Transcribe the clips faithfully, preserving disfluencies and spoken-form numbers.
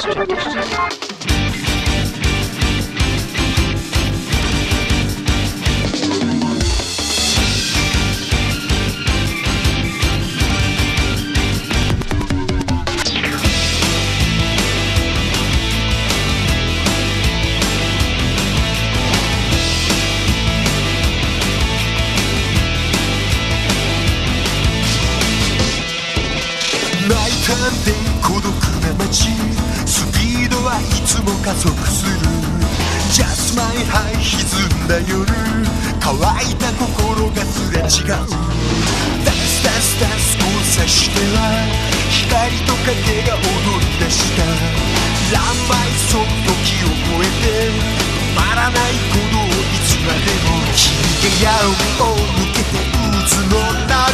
で孤独な街、スピードはいつも加速する。 Just my high 歪んだ夜、乾いた心がすれ違う。ダンスダンスダンス交差しては光と影が踊り出した。乱舞そっ時を超えて止まらない鼓動、いつまでも君が矢を抜けて渦の中、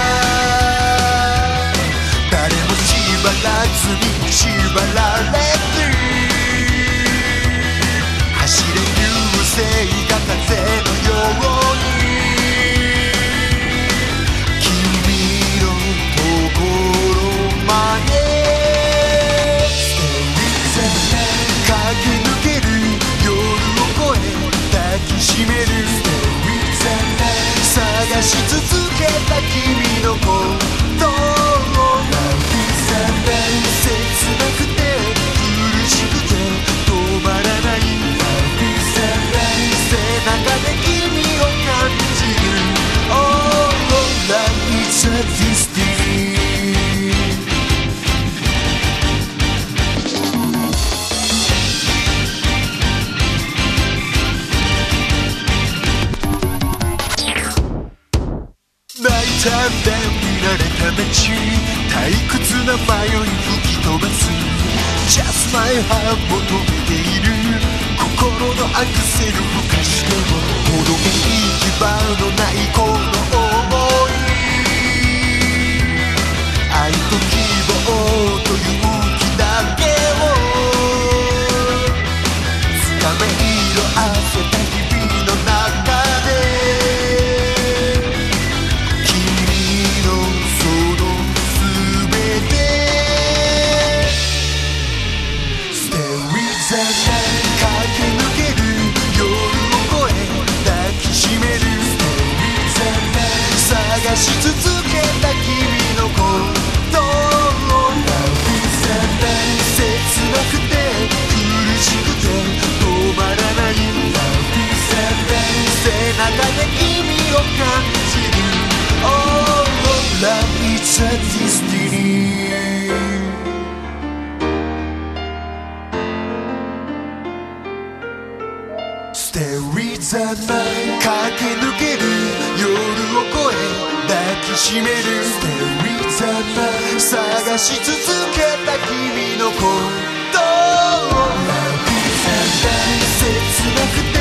縛らずに縛られる。走れ流星が風のように君のところまで駆け抜ける。夜を越え抱きしめる。探し続けた君のことを切なくて苦しくて止まらない。背中で君を感じる。 Oh, love is a destiny。 泣いたんだ見られた街、退屈な迷い吹き飛ばす。 Just my heart 求めている。心のアクセルふかしてもほどけ行き場のないこの想い。愛と希望と勇気だけをつかめ色あせた日々の中で探し続けた君のことを切なくて苦しくて止まらない。背中で君を感じる。 Oh, love is a destiny。 Stay with the night 駆け抜ける。夜を越え抱きしめる。 Stay with the night 探し続けた君のことを切なくて